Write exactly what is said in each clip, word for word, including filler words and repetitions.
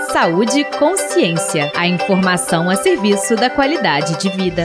Saúde e Consciência. A informação a serviço da qualidade de vida.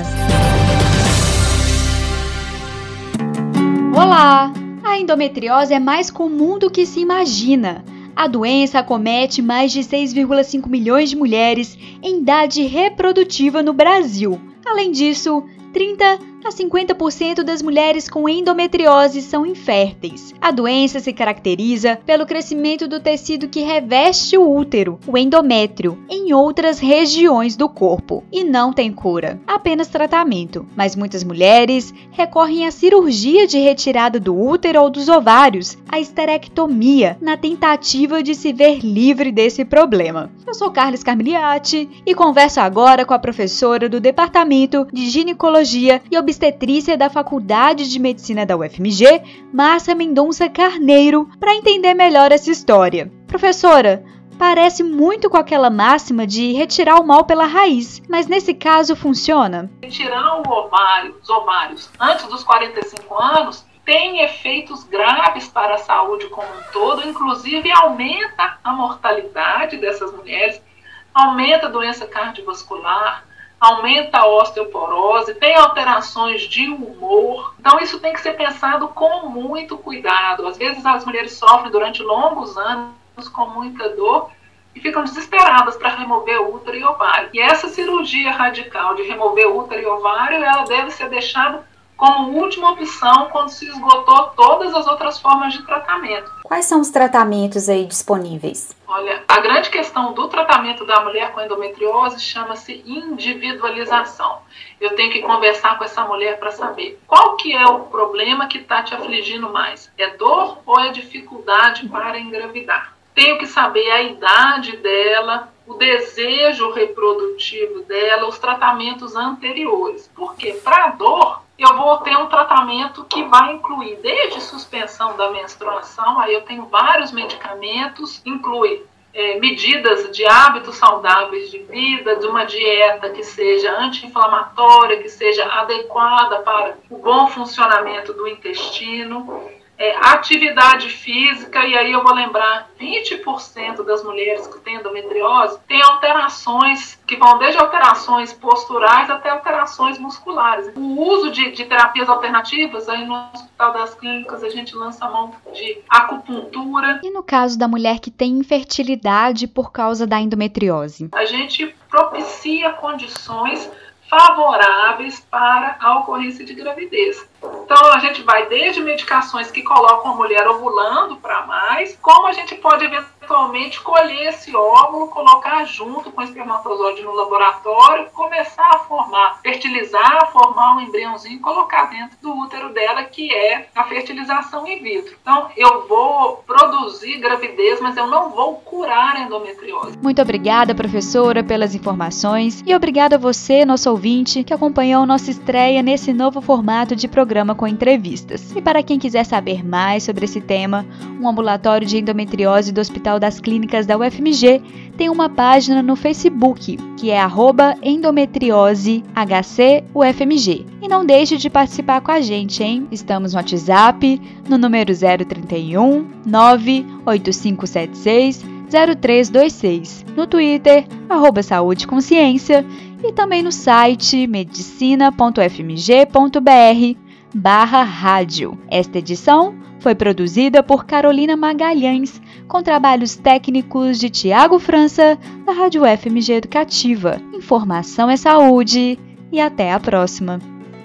Olá! A endometriose é mais comum do que se imagina. A doença acomete mais de seis vírgula cinco milhões de mulheres em idade reprodutiva no Brasil. Além disso, trinta a cinquenta por cento das mulheres com endometriose são inférteis. A doença se caracteriza pelo crescimento do tecido que reveste o útero, o endométrio, em outras regiões do corpo, e não tem cura, apenas tratamento. Mas muitas mulheres recorrem à cirurgia de retirada do útero ou dos ovários, a esterectomia, na tentativa de se ver livre desse problema. Eu sou Carles Carmigliati e converso agora com a professora do Departamento de Ginecologia e Obstetrícia Obstetrícia da Faculdade de Medicina da U F M G, Márcia Mendonça Carneiro, para entender melhor essa história. Professora, parece muito com aquela máxima de retirar o mal pela raiz, mas nesse caso funciona? Retirar o ovário, os ovários antes dos quarenta e cinco anos tem efeitos graves para a saúde como um todo, inclusive aumenta a mortalidade dessas mulheres, aumenta a doença cardiovascular, aumenta a osteoporose, tem alterações de humor. Então isso tem que ser pensado com muito cuidado. Às vezes as mulheres sofrem durante longos anos com muita dor e ficam desesperadas para remover útero e ovário. E essa cirurgia radical de remover útero e ovário, ela deve ser deixada como última opção quando se esgotou todas as outras formas de tratamento. Quais são os tratamentos aí disponíveis? Olha, a grande questão do tratamento da mulher com endometriose chama-se individualização. Eu tenho que conversar com essa mulher para saber qual que é o problema que está te afligindo mais. É dor ou é dificuldade para engravidar? Tenho que saber a idade dela, o desejo reprodutivo dela, os tratamentos anteriores. Porque para a dor, eu vou ter um tratamento que vai incluir desde suspensão da menstruação, aí eu tenho vários medicamentos, inclui é, medidas de hábitos saudáveis de vida, de uma dieta que seja anti-inflamatória, que seja adequada para o bom funcionamento do intestino, É, atividade física, e aí eu vou lembrar, vinte por cento das mulheres que têm endometriose têm alterações, que vão desde alterações posturais até alterações musculares. O uso de, de terapias alternativas, aí no Hospital das Clínicas a gente lança a mão de acupuntura. E no caso da mulher que tem infertilidade por causa da endometriose? A gente propicia condições favoráveis para a ocorrência de gravidez. Então, a gente vai desde medicações que colocam a mulher ovulando para mais, como a gente pode eventualmente colher esse óvulo, colocar junto com o espermatozoide no laboratório, começar a formar, fertilizar, formar um embriãozinho e colocar dentro do útero dela, que é a fertilização in vitro. Então, eu vou produzir gravidez, mas eu não vou curar a endometriose. Muito obrigada, professora, pelas informações, e obrigada a você, nosso ouvinte, que acompanhou nossa estreia nesse novo formato de programa com entrevistas. E para quem quiser saber mais sobre esse tema, um ambulatório de endometriose do Hospital das Clínicas da U F M G tem uma página no Facebook, que é arroba endometriose H C U F M G. E não deixe de participar com a gente, hein? Estamos no WhatsApp, no número zero trinta e um, nove oito cinco sete seis, zero três dois seis, no Twitter, arroba Saúde e Consciência, e também no site medicina ponto f m g ponto b r barra rádio. Esta edição foi produzida por Carolina Magalhães, com trabalhos técnicos de Tiago França, da Rádio F M G Educativa. Informação é saúde, e até a próxima.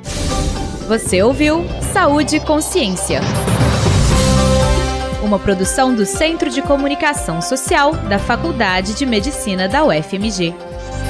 Você ouviu Saúde e Consciência, uma produção do Centro de Comunicação Social da Faculdade de Medicina da U F M G.